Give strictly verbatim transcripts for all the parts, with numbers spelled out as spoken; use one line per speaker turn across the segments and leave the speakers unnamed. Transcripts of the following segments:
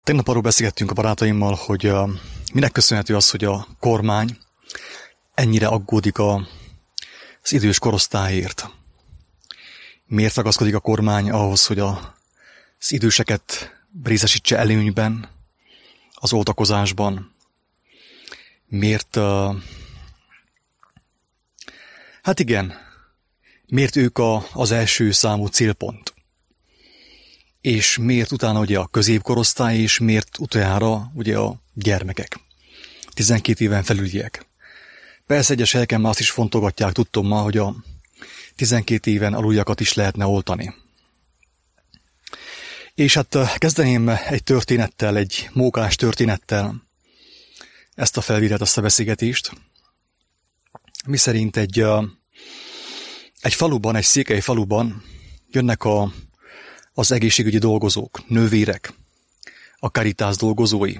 Tegnap arról beszélgettünk a barátaimmal, hogy uh, minek köszönhető az, hogy a kormány ennyire aggódik a, az idős korosztályért. Miért ragaszkodik a kormány ahhoz, hogy a, az időseket részesítse előnyben, az oltakozásban? Miért... Uh, hát igen, miért ők a, az első számú célpont? És miért utána ugye a középkorosztály, és miért utoljára ugye a gyermekek, tizenkét éven felüliek. Persze egyes helyeken már azt is fontolgatják, tudtom ma, hogy a tizenkét éven aluljakat is lehetne oltani. És hát kezdeném egy történettel, egy mókás történettel ezt a felvételt, ezt a beszélgetést. Miszerint egy, egy faluban, egy székely faluban jönnek a az egészségügyi dolgozók, nővérek, a Caritas dolgozói.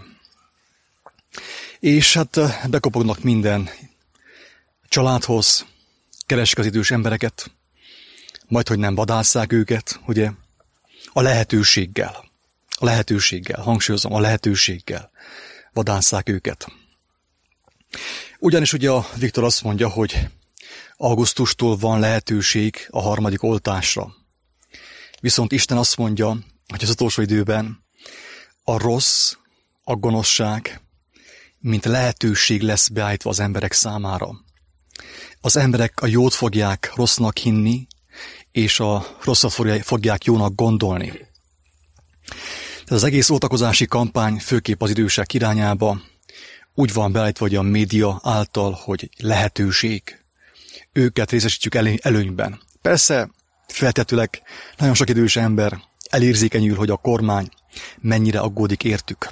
És hát bekopognak minden családhoz, keresik az idős embereket, majd hogy nem vadásszák őket, ugye, a lehetőséggel, a lehetőséggel, hangsúlyozom, a lehetőséggel vadásszák őket. Ugyanis ugye a Viktor azt mondja, hogy augusztustól van lehetőség a harmadik oltásra. Viszont Isten azt mondja, hogy az utolsó időben a rossz, a gonoszság, mint lehetőség lesz beállítva az emberek számára. Az emberek a jót fogják rossznak hinni, és a rosszat fogják jónak gondolni. Tehát az egész oltakozási kampány, főképp az idősek irányába úgy van beállítva, hogy a média által, hogy lehetőség. Őket részesítjük előnyben. Persze, feltetőleg nagyon sok idős ember elérzékenyül, hogy a kormány mennyire aggódik értük.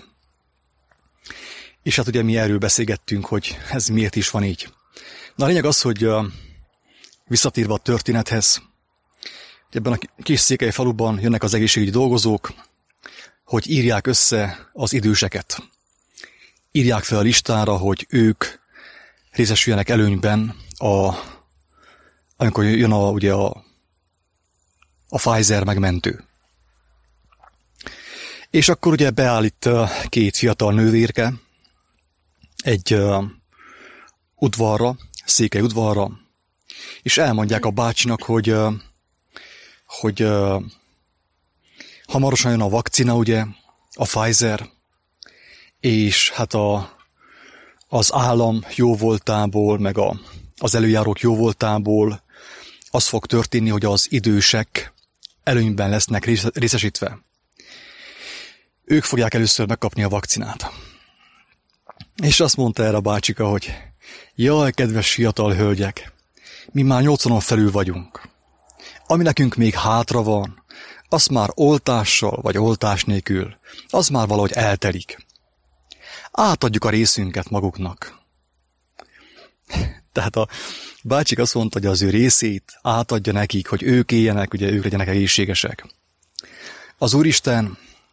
És hát ugye mi erről beszélgettünk, hogy ez miért is van így. Na a lényeg az, hogy visszatérve a történethez, ebben a kis székely faluban jönnek az egészségügyi dolgozók, hogy írják össze az időseket. Írják fel a listára, hogy ők részesüljenek előnyben, a, amikor jön a, ugye a a Pfizer megmentő. És akkor ugye beállít két fiatal nővérke egy uh, udvarra, székely udvarra, és elmondják a bácsinak, hogy, uh, hogy uh, hamarosan jön a vakcina, ugye, a Pfizer, és hát a, az állam jóvoltából, meg a, az előjárók jóvoltából az fog történni, hogy az idősek előnyben lesznek részesítve. Ők fogják először megkapni a vakcinát. És azt mondta erre a bácsika, hogy jaj, kedves fiatal hölgyek, mi már nyolcvanon felül vagyunk. Ami nekünk még hátra van, az már oltással vagy oltás nélkül, az már valahogy eltelik. Átadjuk a részünket maguknak. Tehát a bácsik azt mondta, hogy az ő részét átadja nekik, hogy ők éljenek, ugye ők legyenek egészségesek. Az Úristen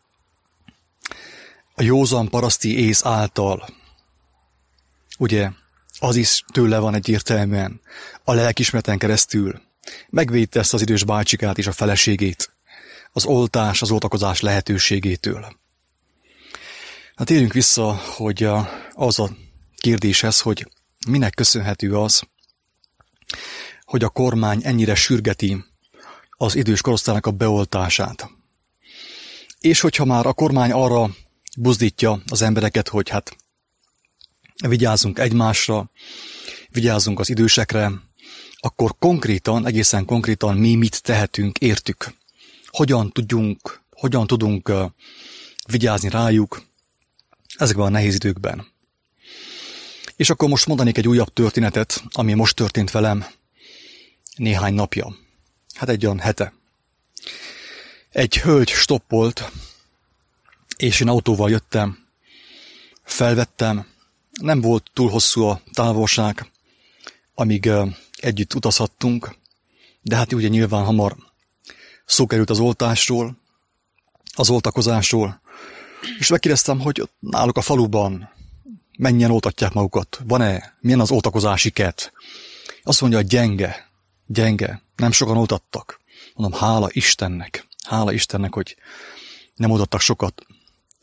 a józan paraszti ész által, ugye az is tőle van egyértelműen, a lelkismereten keresztül megvédte ezt az idős bácsikát és a feleségét az oltás, az oltakozás lehetőségétől. Hát térjünk vissza, hogy az a kérdéshez, hogy minek köszönhető az, hogy a kormány ennyire sürgeti az idős korosztálynak a beoltását. És hogyha már a kormány arra buzdítja az embereket, hogy hát vigyázzunk egymásra, vigyázzunk az idősekre, akkor konkrétan, egészen konkrétan mi mit tehetünk értük. Hogyan tudjunk, hogyan tudunk uh, vigyázni rájuk ezekben a nehéz időkben. És akkor most mondanék egy újabb történetet, ami most történt velem néhány napja. Hát egy olyan hete. Egy hölgy stoppolt, és én autóval jöttem, felvettem, nem volt túl hosszú a távolság, amíg együtt utazhattunk, de hát ugye nyilván hamar szó került az oltásról, az oltakozásról, és megkérdeztem, hogy náluk a faluban mennyien oltatják magukat, van-e, milyen az oltakozási kett. Azt mondja, hogy gyenge, gyenge, nem sokan oltattak. Mondom, hála Istennek, hála Istennek, hogy nem oltattak sokat.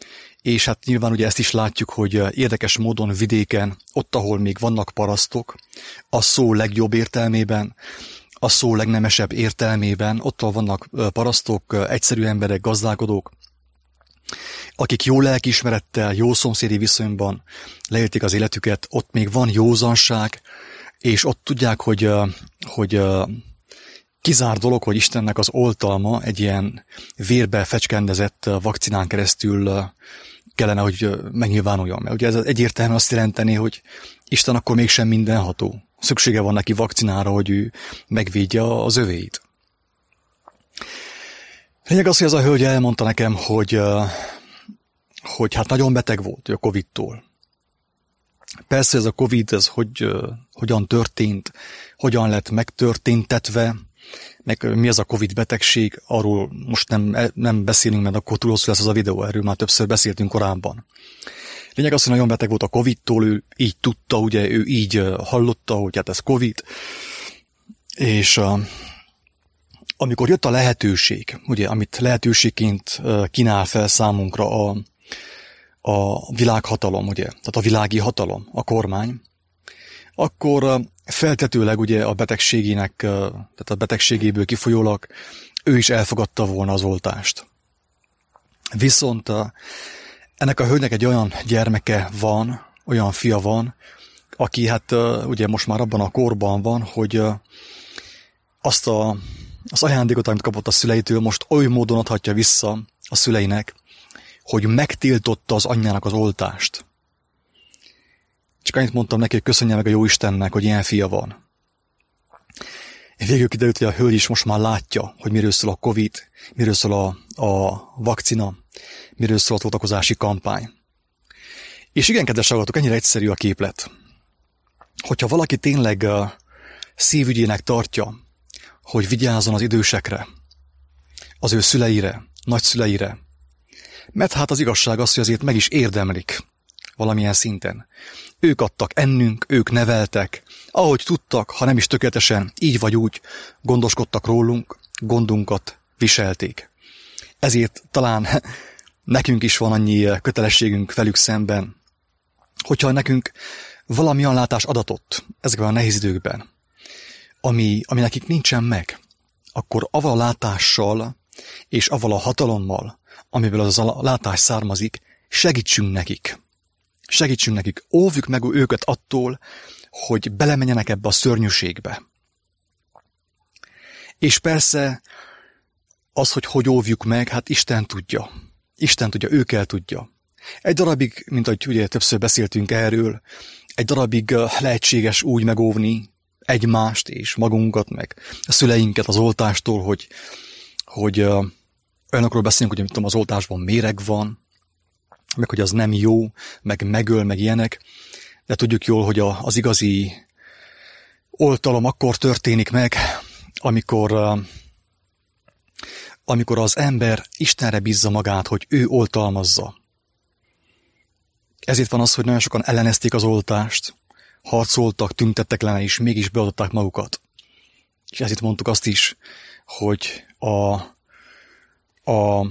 és hát nyilván ugye ezt is látjuk, hogy érdekes módon vidéken, ott, ahol még vannak parasztok, a szó legjobb értelmében, a szó legnemesebb értelmében, ott, ahol vannak parasztok, egyszerű emberek, gazdálkodók, akik jó lelkiismerettel, jó szomszédi viszonyban leélték az életüket, ott még van józanság, és ott tudják, hogy, hogy kizár dolog, hogy Istennek az oltalma egy ilyen vérbe fecskendezett vakcinán keresztül kellene, hogy megnyilvánuljon. Mert ugye ez egyértelműen azt jelenteni, hogy Isten akkor mégsem mindenható. Szüksége van neki vakcinára, hogy ő megvédje az övéit. Lényeg az, hogy az a hölgy elmondta nekem, hogy, hogy hát nagyon beteg volt a Covid-tól. Persze ez a Covid, ez hogy, hogyan történt, hogyan lett megtörténtetve, meg mi az a Covid betegség, arról most nem, nem beszélünk, mert akkor túl hosszú lesz az a videó, erről már többször beszéltünk korábban. Lényeg az, hogy nagyon beteg volt a Covid-tól, ő így tudta, ugye, ő így hallotta, hogy hát ez Covid, és uh, amikor jött a lehetőség, ugye, amit lehetőségként uh, kínál fel számunkra a, a világhatalom, ugye, tehát a világi hatalom, a kormány, akkor uh, feltetőleg ugye a betegségének, uh, tehát a betegségéből kifolyólag ő is elfogadta volna az oltást. Viszont uh, ennek a hölgynek egy olyan gyermeke van, olyan fia van, aki hát uh, ugye most már abban a korban van, hogy uh, azt a, az ajándékot, amit kapott a szüleitől, most oly módon adhatja vissza a szüleinek, hogy megtiltotta az anyjának az oltást. Csak annyit mondtam neki, hogy köszönje meg a jó Istennek, hogy ilyen fia van. Végül kiderült, hogy a hölgy is most már látja, hogy miről szól a Covid, miről szól a, a vakcina, miről szól a tiltakozási kampány. És igen, kedves hallgatók, ennyire egyszerű a képlet. Hogyha valaki tényleg uh, szívügyének tartja, hogy vigyázzon az idősekre, az ő szüleire, nagyszüleire, mert hát az igazság az, hogy azért meg is érdemlik valamilyen szinten. Ők adtak ennünk, ők neveltek, ahogy tudtak, ha nem is tökéletesen, így vagy úgy gondoskodtak rólunk, gondunkat viselték. Ezért talán nekünk is van annyi kötelességünk velük szemben, hogyha nekünk valamilyen látás adatott ezekben a nehéz időkben, ami, ami nekik nincsen meg, akkor avval a látással és avval a hatalommal, amiből az a látás származik, segítsünk nekik. Segítsünk nekik, óvjuk meg őket attól, hogy belemenjenek ebbe a szörnyűségbe. És persze az, hogy hogy óvjuk meg, hát Isten tudja. Isten tudja, ő kell tudja. Egy darabig, mint ahogy ugye többször beszéltünk erről, egy darabig lehetséges úgy megóvni egymást és magunkat, meg a szüleinket az oltástól, hogy, hogy olyanokról beszélünk, hogy tudom, az oltásban méreg van, meg hogy az nem jó, meg megöl, meg ilyenek, de tudjuk jól, hogy a, az igazi oltalom akkor történik meg, amikor, amikor az ember Istenre bízza magát, hogy ő oltalmazza. Ezért van az, hogy nagyon sokan ellenezték az oltást, harcoltak, tüntettek lenne, és mégis beadották magukat. És ezért mondtuk azt is, hogy a, a,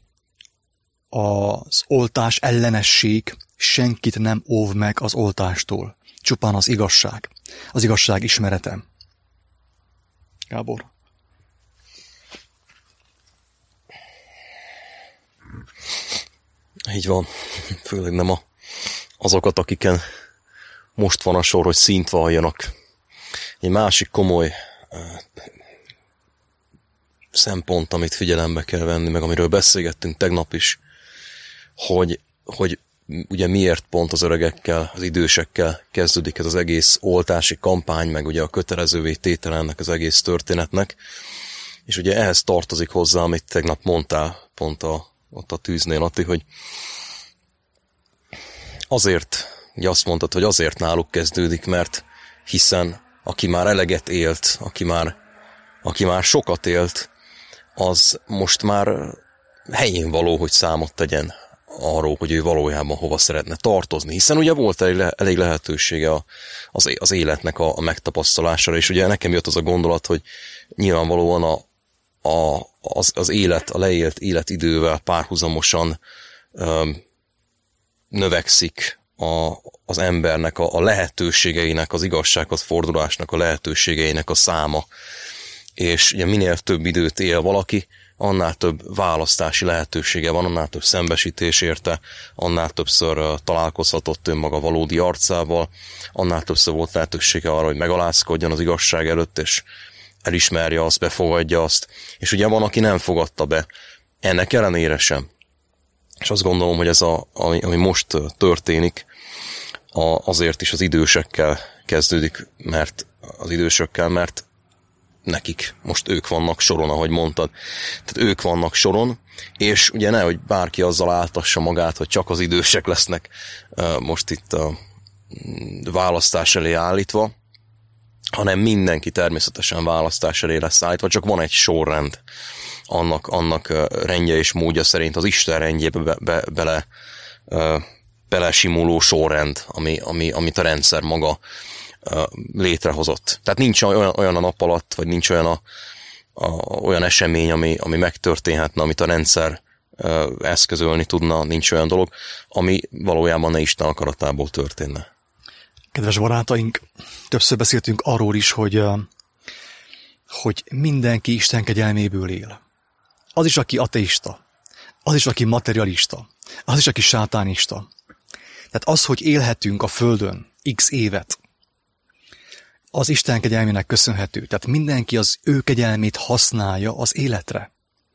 az oltás ellenesség senkit nem óv meg az oltástól. Csupán az igazság. Az igazság ismeretem. Gábor?
Így van. Főleg nem a, azokat, akiken most van a sor, hogy színt valljanak. Egy másik komoly uh, szempont, amit figyelembe kell venni, meg amiről beszélgettünk tegnap is, hogy, hogy ugye miért pont az öregekkel, az idősekkel kezdődik ez az egész oltási kampány, meg ugye a kötelezővé tétele ennek az egész történetnek. És ugye ehhez tartozik hozzá, amit tegnap mondtál, pont a, ott a tűznél, Ati, hogy azért, ugye azt mondtad, hogy azért náluk kezdődik, mert hiszen aki már eleget élt, aki már, aki már sokat élt, az most már helyén való, hogy számot tegyen arról, hogy ő valójában hova szeretne tartozni. Hiszen ugye volt elég, le, elég lehetősége a, az, az életnek a, a megtapasztalására, és ugye nekem jött az a gondolat, hogy nyilvánvalóan a, a, az, az élet, a leélt életidővel párhuzamosan um, növekszik a, az embernek a, a lehetőségeinek, az igazsághoz fordulásnak a lehetőségeinek a száma. És ugye minél több időt él valaki, annál több választási lehetősége van, annál több szembesítés érte, annál többször találkozhatott önmaga valódi arcával, annál többször volt lehetősége arra, hogy megalázkodjon az igazság előtt, és elismerje azt, befogadja azt. És ugye van, aki nem fogadta be, ennek ellenére sem. És azt gondolom, hogy ez, a, ami, ami most történik, a, azért is az idősekkel kezdődik, mert az idősökkel, mert nekik most ők vannak soron, ahogy mondtad. Tehát ők vannak soron, és ugye nehogy bárki azzal áltassa magát, hogy csak az idősek lesznek most itt a választás elé állítva, hanem mindenki természetesen választás elé lesz állítva, csak van egy sorrend, annak, annak rendje és módja szerint az Isten rendjébe be, be, bele, belesimuló sorrend, ami, ami, amit a rendszer maga létrehozott. Tehát nincs olyan, olyan a nap alatt, vagy nincs olyan, a, a, olyan esemény, ami, ami megtörténhetne, amit a rendszer eszközölni tudna, nincs olyan dolog, ami valójában ne Isten akaratából történne.
Kedves barátaink, többször beszéltünk arról is, hogy, hogy mindenki Isten kegyelméből él. Az is, aki ateista, az is, aki materialista, az is, aki sátánista. Tehát az, hogy élhetünk a Földön x évet, az Isten kegyelmének köszönhető. Tehát mindenki az ő kegyelmét használja az életre.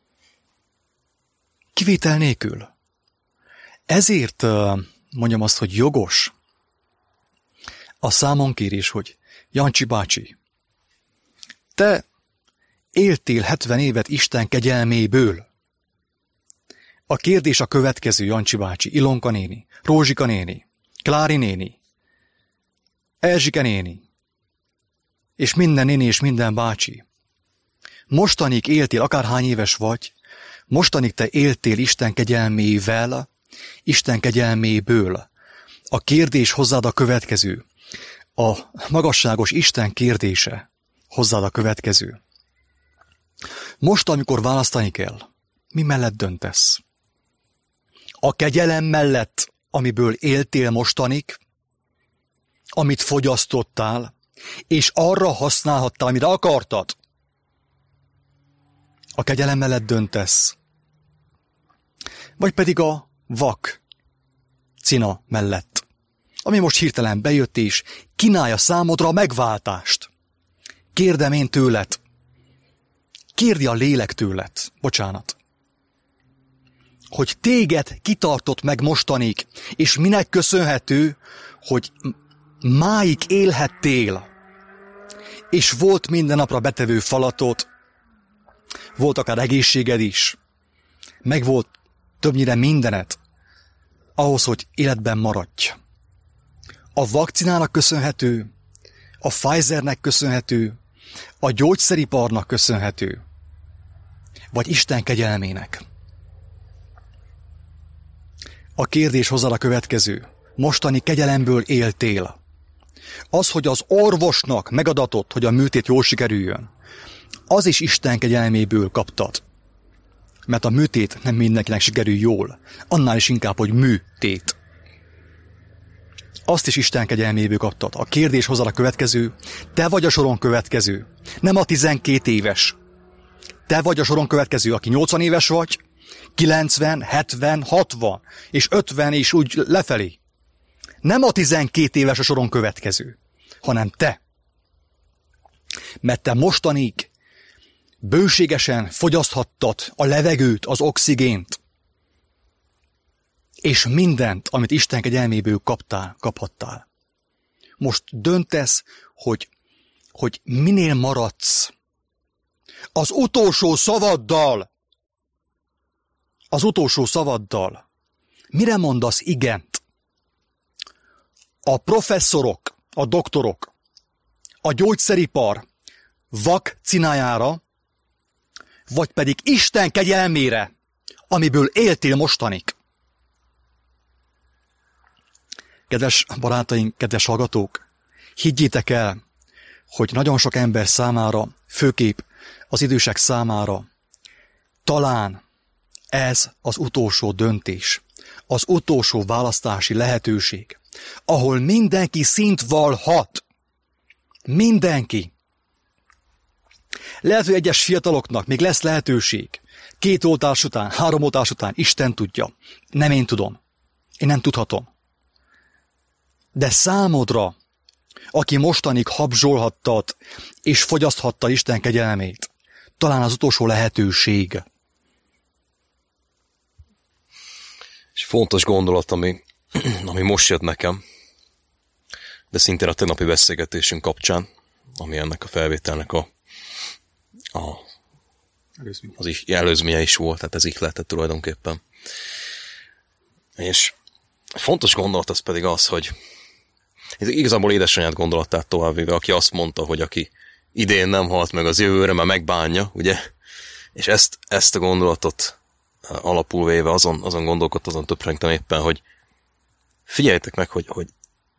Kivétel nélkül. Ezért mondjam azt, hogy jogos a számonkérés, hogy Jancsi bácsi, te éltél hetven évet Isten kegyelméből. A kérdés a következő, Jancsi bácsi, Ilonka néni, Rózsika néni, Klári néni, Erzsike néni, és minden néni és minden bácsi. Mostanig éltél, akárhány éves vagy, mostanig te éltél Isten kegyelmével, Isten kegyelméből. A kérdés hozzád a következő. A magasságos Isten kérdése hozzád a következő. Most, amikor választani kell, mi mellett döntesz? A kegyelem mellett, amiből éltél mostanig, amit fogyasztottál, és arra használhattál, amit akartad. A kegyelem mellett döntesz. Vagy pedig a vak cina mellett, ami most hirtelen bejött és kínálja számodra a megváltást. Kérdem én tőled. Kérdi a lélek tőled. Bocsánat. Hogy téged kitartott meg mostanig, és minek köszönhető, hogy máig élhettél, és volt minden napra betevő falatod, volt akár egészséged is, meg volt többnyire mindened, ahhoz, hogy életben maradj. A vakcinának köszönhető, a Pfizernek köszönhető, a gyógyszeriparnak köszönhető, vagy Isten kegyelmének. A kérdés hozzád a következő. Mostani kegyelemből éltél. Az, hogy az orvosnak megadatott, hogy a műtét jól sikerüljön, az is Isten kegyelméből kaptad. Mert a műtét nem mindenkinek sikerül jól. Annál is inkább, hogy műtét. Azt is Isten kegyelméből kaptad. A kérdés hozzád a következő. Te vagy a soron következő. Nem a tizenkét éves. Te vagy a soron következő, aki nyolcvan éves vagy, kilencven, hetven, hatvan, és ötven, és úgy lefelé. Nem a tizenkét éves a soron következő, hanem te. Mert te mostanig bőségesen fogyaszthattad a levegőt, az oxigént, és mindent, amit Isten kegyelméből kaptál, kaphattál. Most döntesz, hogy, hogy minél maradsz. Az utolsó szavaddal, az utolsó szavaddal, mire mondasz igent? A professzorok, a doktorok, a gyógyszeripar vakcinájára, vagy pedig Isten kegyelmére, amiből éltél mostanig. Kedves barátaink, kedves hallgatók, higgyétek el, hogy nagyon sok ember számára, főképp az idősek számára, talán ez az utolsó döntés, az utolsó választási lehetőség, ahol mindenki szint vallhat. Mindenki. Lehet, hogy egyes fiataloknak még lesz lehetőség. Két oltás után, három oltás után, Isten tudja. Nem én tudom. Én nem tudhatom. De számodra, aki mostanig habzsolhattad és fogyaszthattad Isten kegyelmét, talán az utolsó lehetőség.
És fontos gondolat, ami, ami most jött nekem, de szintén a tegnapi beszélgetésünk kapcsán, ami ennek a felvételnek a, a az is, előzménye is volt, tehát ez ihletett tulajdonképpen. És fontos gondolat az pedig az, hogy ez igazából édesanyját gondolatát továbbvéve, aki azt mondta, hogy aki idén nem halt meg, az jövőre már megbánja, ugye? És ezt, ezt a gondolatot alapul véve azon, azon gondolkodtam, azon töprengtem éppen, hogy figyeljétek meg, hogy, hogy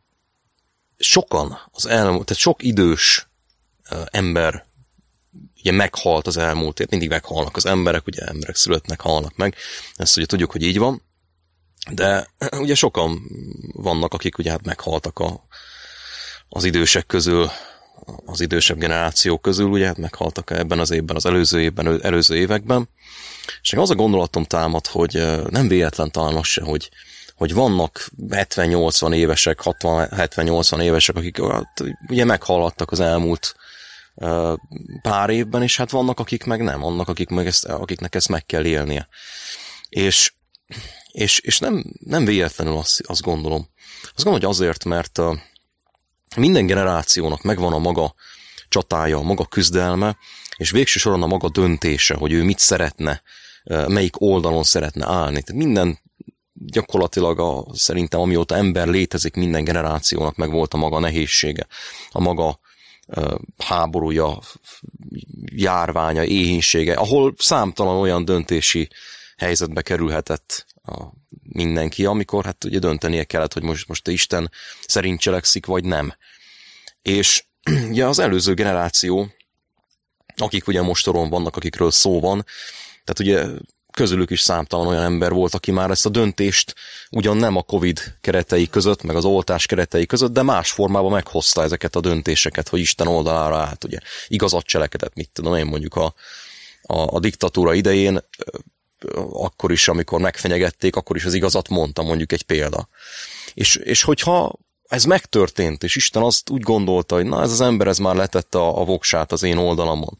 sokan az elmúlt, tehát sok idős ember ugye meghalt az elmúlt év, mindig meghalnak az emberek, ugye emberek születnek, halnak meg, ezt ugye tudjuk, hogy így van, de ugye sokan vannak, akik ugye hát meghaltak a, az idősek közül, az idősebb generációk közül, ugye hát meghaltak ebben az évben, az előző évben, előző években, és az a gondolatom támad, hogy nem véletlen talán az se, hogy, hogy vannak hetven-nyolcvan évesek, hatvan-hetven-nyolcvan évesek, akik hát, ugye meghalhattak az elmúlt pár évben, és hát vannak, akik meg nem, vannak, akik meg ezt, akiknek ezt meg kell élnie. És, és, és nem, nem véletlenül azt, azt gondolom. Azt gondolom, hogy azért, mert minden generációnak megvan a maga csatája, a maga küzdelme, és végső soron a maga döntése, hogy ő mit szeretne, melyik oldalon szeretne állni. Tehát minden gyakorlatilag a, szerintem amióta ember létezik, minden generációnak meg volt a maga nehézsége, a maga háborúja, járványa, éhínsége, ahol számtalan olyan döntési helyzetbe kerülhetett a mindenki, amikor hát ugye döntenie kellett, hogy most, most Isten szerint cselekszik, vagy nem. És ugye az előző generáció, akik ugye mostoron vannak, akikről szó van, tehát ugye közülük is számtalan olyan ember volt, aki már ezt a döntést ugyan nem a Covid keretei között, meg az oltás keretei között, de más formában meghozta ezeket a döntéseket, hogy Isten oldalára állt, ugye igazat cselekedett, mit tudom én, mondjuk a, a, a diktatúra idején, akkor is, amikor megfenyegették, akkor is az igazat mondta, mondjuk egy példa. És, és hogyha ez megtörtént, és Isten azt úgy gondolta, hogy na ez az ember, ez már letette a, a voksát az én oldalamon,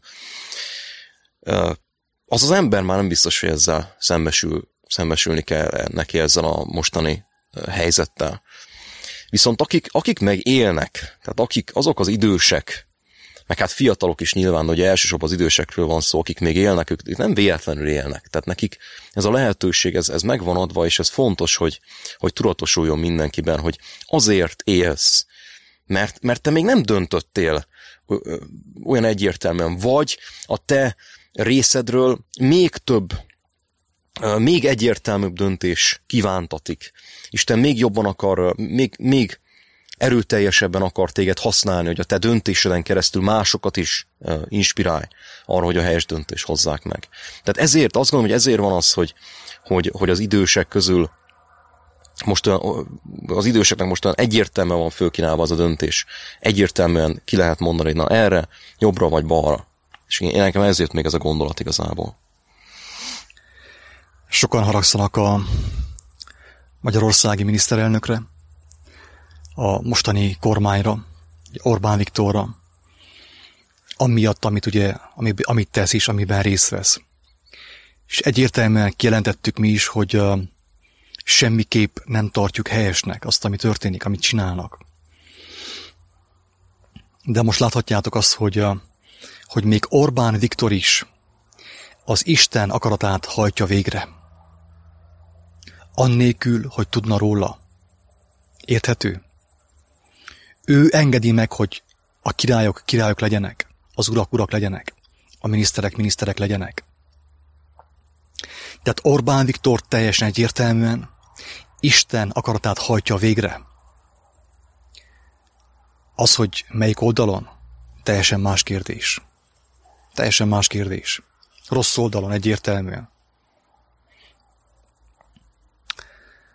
az az ember már nem biztos, hogy ezzel szembesül, szembesülni kell neki ezzel a mostani helyzettel. Viszont akik, akik meg élnek, tehát akik, azok az idősek, meg hát fiatalok is nyilván, hogy elsősorban az idősekről van szó, akik még élnek, ők nem véletlenül élnek. Tehát nekik ez a lehetőség, ez, ez megvan adva, és ez fontos, hogy, hogy tudatosuljon mindenkiben, hogy azért élsz, mert, mert te még nem döntöttél olyan egyértelműen, vagy a te részedről még több, még egyértelműbb döntés kívántatik. Isten még jobban akar, még, még erőteljesebben akar téged használni, hogy a te döntéseden keresztül másokat is inspirálj arra, hogy a helyes döntés hozzák meg. Tehát ezért, azt gondolom, hogy ezért van az, hogy, hogy, hogy az idősek közül most az időseknek most egyértelműen van fölkínálva az a döntés. Egyértelműen ki lehet mondani, hogy na erre, jobbra vagy balra. És én nekem ezért még ez a gondolat igazából.
Sokan haragszanak a magyarországi miniszterelnökre, a mostani kormányra, Orbán Viktorra, amiatt, amit, ugye, amit tesz és amiben részt vesz. És egyértelműen kijelentettük mi is, hogy uh, semmiképp nem tartjuk helyesnek azt, ami történik, amit csinálnak. De most láthatjátok azt, hogy, uh, hogy még Orbán Viktor is az Isten akaratát hajtja végre. Annélkül, hogy tudna róla. Érthető? Ő engedi meg, hogy a királyok királyok legyenek, az urak urak legyenek, a miniszterek miniszterek legyenek. Tehát Orbán Viktor teljesen egyértelműen Isten akaratát hajtja végre. Az, hogy melyik oldalon, teljesen más kérdés. Teljesen más kérdés. Rossz oldalon egyértelműen.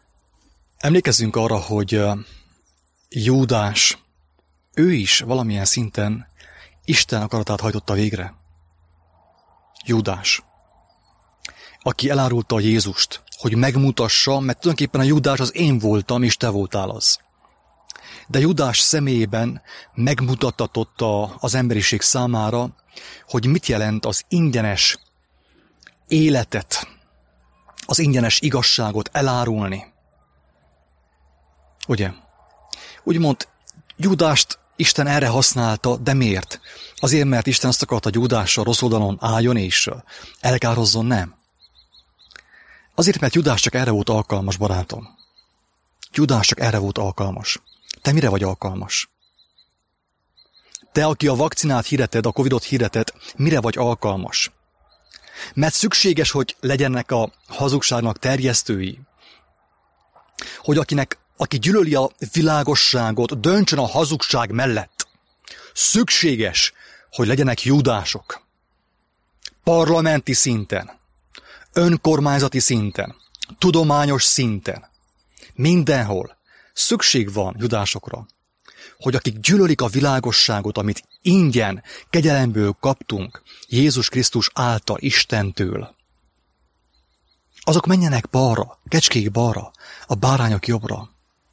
Emlékezzünk arra, hogy Júdás, ő is valamilyen szinten Isten akaratát hajtotta végre. Júdás, aki elárulta a Jézust, hogy megmutassa, mert tulajdonképpen a Júdás az én voltam, és te voltál az. De Júdás személyében megmutattatott az emberiség számára, hogy mit jelent az ingyenes életet, az ingyenes igazságot elárulni. Ugye? Úgymond Júdást Isten erre használta, de miért? Azért, mert Isten azt akarta, hogy Júdással rossz oldalon álljon és elkározzon, nem. Azért, mert Júdás csak erre volt alkalmas, barátom. Júdás csak erre volt alkalmas. Te mire vagy alkalmas? Te, aki a vakcinát hirdeted, a Covidot hirdeted, mire vagy alkalmas? Mert szükséges, hogy legyenek a hazugságnak terjesztői. Hogy akinek, aki gyűlöli a világosságot, döntsön a hazugság mellett. Szükséges, hogy legyenek Júdások. Parlamenti szinten, önkormányzati szinten, tudományos szinten, mindenhol szükség van Júdásokra, hogy akik gyűlölik a világosságot, amit ingyen, kegyelemből kaptunk, Jézus Krisztus által, Istentől, azok menjenek balra, kecskék balra, a bárányok jobbra.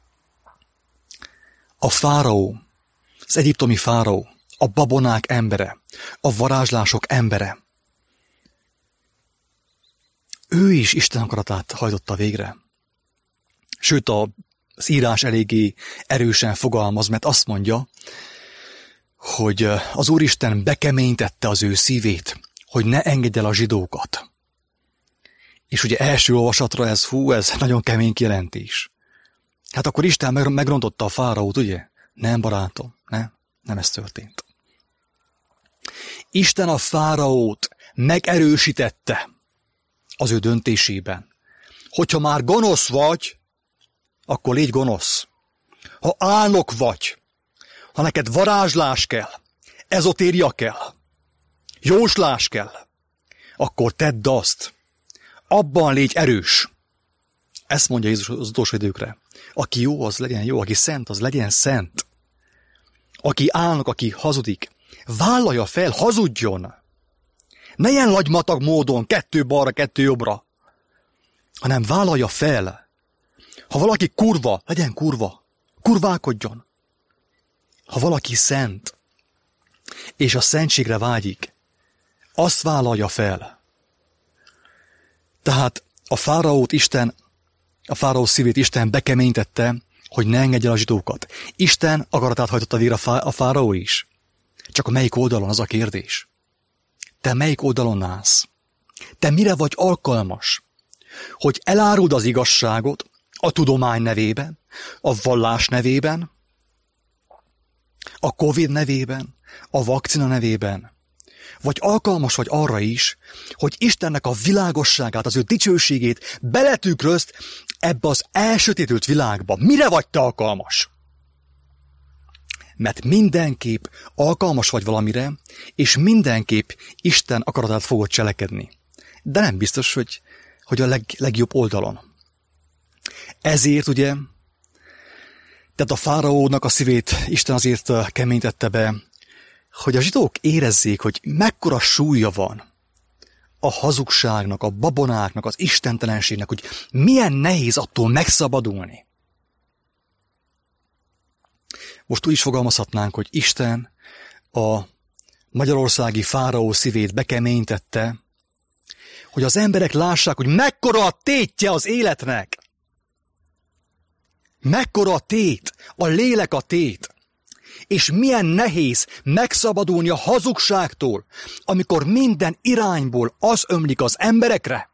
A fáraó, az egyiptomi fáraó, a babonák embere, a varázslások embere, ő is Isten akaratát hajtotta végre. Sőt, az írás eléggé erősen fogalmaz, mert azt mondja, hogy az Úristen bekeménytette az ő szívét, hogy ne engedj el a zsidókat. És ugye első olvasatra ez, hú, ez nagyon kemény kijelentés. Hát akkor Isten megrontotta a fáraót, ugye? Nem, barátom, nem, nem ez történt. Isten a fáraót megerősítette az ő döntésében. Hogyha már gonosz vagy, akkor légy gonosz. Ha álnok vagy, ha neked varázslás kell, ezotéria kell, jóslás kell, akkor tedd azt. Abban légy erős. Ezt mondja Jézus az utolsó időkre. Aki jó, az legyen jó, aki szent, az legyen szent. Aki álnok, aki hazudik, vállalja fel, hazudjon. Ne ilyen lagymatag módon, kettő balra, kettő jobbra, hanem vállalja fel. Ha valaki kurva, legyen kurva, kurválkodjon. Ha valaki szent, és a szentségre vágyik, azt vállalja fel. Tehát a fáraót Isten, a fáraó szívét Isten bekeménytette, hogy ne engedje el a zsidókat. Isten akaratát hajtotta végre a fáraó is. Csak a melyik oldalon, az a kérdés. Te melyik oldalon állsz? Te mire vagy alkalmas? Hogy eláruld az igazságot a tudomány nevében, a vallás nevében, a Covid nevében, a vakcina nevében, vagy alkalmas vagy arra is, hogy Istennek a világosságát, az ő dicsőségét beletükrözd ebbe az elsötétült világba. Mire vagy te alkalmas? Mert mindenképp alkalmas vagy valamire, és mindenképp Isten akaratát fogod cselekedni. De nem biztos, hogy, hogy a leg, legjobb oldalon. Ezért ugye, tehát a fáraónak a szívét Isten azért keménytette be, hogy a zsidók érezzék, hogy mekkora súlya van a hazugságnak, a babonáknak, az istentelenségnek, hogy milyen nehéz attól megszabadulni. Most úgy is fogalmazhatnánk, hogy Isten a magyarországi fáraó szívét bekeménytette, hogy az emberek lássák, hogy mekkora a tétje az életnek. Mekkora a tét, a lélek a tét. És milyen nehéz megszabadulni a hazugságtól, amikor minden irányból az ömlik az emberekre.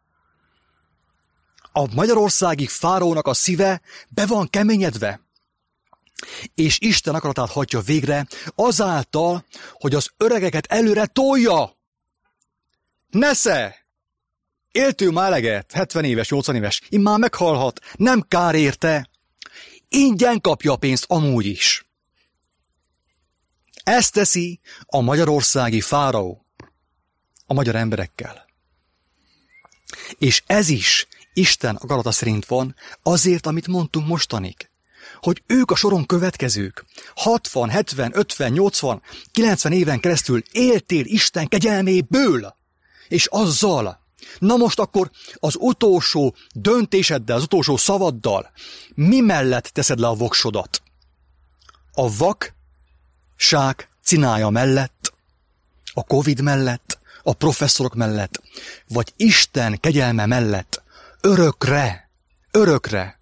A magyarországi fáraónak a szíve be van keményedve, és Isten akaratát hajtja végre azáltal, hogy az öregeket előre tolja. Nesze! Éltő már eleget, hetven éves, nyolcvan éves, immár meghalhat, nem kár érte. Ingyen kapja a pénzt amúgy is. Ezt teszi a magyarországi fáraó a magyar emberekkel. És ez is Isten akarata szerint van, azért, amit mondtunk mostanig. Hogy ők a soron következők. hatvan, hetven, ötven, nyolcvan, kilencven éven keresztül éltél Isten kegyelméből. És azzal, na most akkor az utolsó döntéseddel, az utolsó szavaddal mi mellett teszed le a voksodat? A vakság cinája mellett, a Covid mellett, a professzorok mellett, vagy Isten kegyelme mellett, örökre, örökre.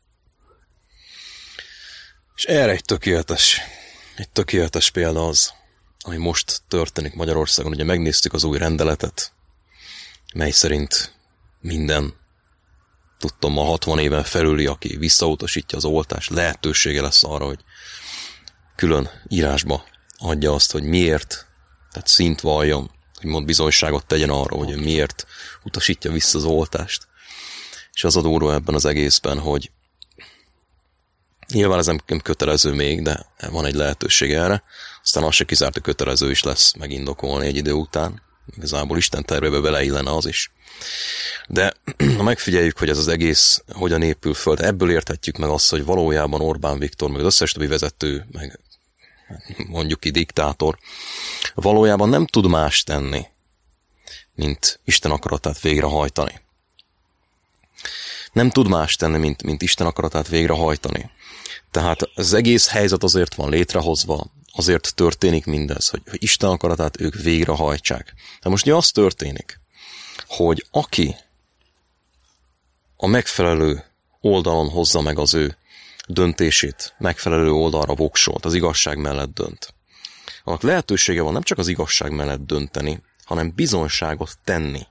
És erre egy tökéletes, egy tökéletes példa az, ami most történik Magyarországon. Ugye megnéztük az új rendeletet, mely szerint minden, tudtam, a hatvan éven felüli, aki visszautasítja az oltást, lehetősége lesz arra, hogy külön írásba adja azt, hogy miért, tehát szint valljon, hogy mond bizonyságot tegyen arra, hogy miért utasítja vissza az oltást. És az a durva ebben az egészben, hogy nyilván ez nem kötelező még, de van egy lehetőség erre. Aztán az se kizárt, hogy kötelező is lesz megindokolni egy idő után. Igazából Isten tervébe beleillene az is. De ha megfigyeljük, hogy ez az egész hogyan épül föl, ebből érthetjük meg azt, hogy valójában Orbán Viktor, meg az összes többi vezető, meg mondjuk ki diktátor, valójában nem tud más tenni, mint Isten akaratát végrehajtani. Nem tud más tenni, mint, mint Isten akaratát végrehajtani. Tehát az egész helyzet azért van létrehozva, azért történik mindez, hogy, hogy Isten akaratát ők végrehajtsák. De most ugye az történik, hogy aki a megfelelő oldalon hozza meg az ő döntését, megfelelő oldalra voksolt, az igazság mellett dönt. Annak lehetősége van nem csak az igazság mellett dönteni, hanem bizonyságot tenni.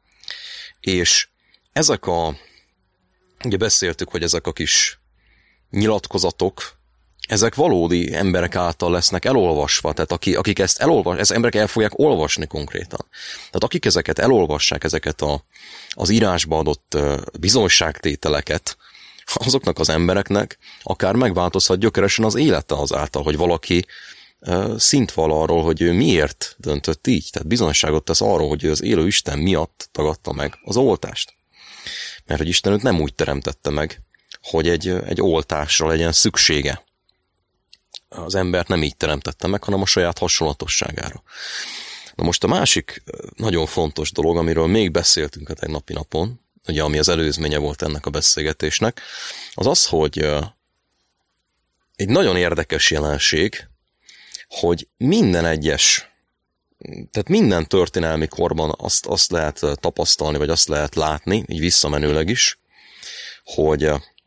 És ezek a, ugye beszéltük, hogy ezek a kis nyilatkozatok, ezek valódi emberek által lesznek elolvasva, tehát aki, akik ezt elolvas, ez emberek el fogják olvasni konkrétan. Tehát akik ezeket elolvassák, ezeket a, az írásba adott bizonyságtételeket, azoknak az embereknek akár megváltozhat gyökeresen az élete azáltal, hogy valaki szint val arról, hogy ő miért döntött így. Tehát bizonyságot tesz arról, hogy ő az élő Isten miatt tagadta meg az oltást. Mert hogy Isten őt nem úgy teremtette meg, hogy egy, egy oltásra legyen szüksége. Az embert nem így teremtette meg, hanem a saját hasonlatosságára. Na most a másik nagyon fontos dolog, amiről még beszéltünk a tegnapi napon, ugye ami az előzménye volt ennek a beszélgetésnek, az az, hogy egy nagyon érdekes jelenség, hogy minden egyes, tehát minden történelmi korban azt, azt lehet tapasztalni, vagy azt lehet látni, így visszamenőleg is, hogy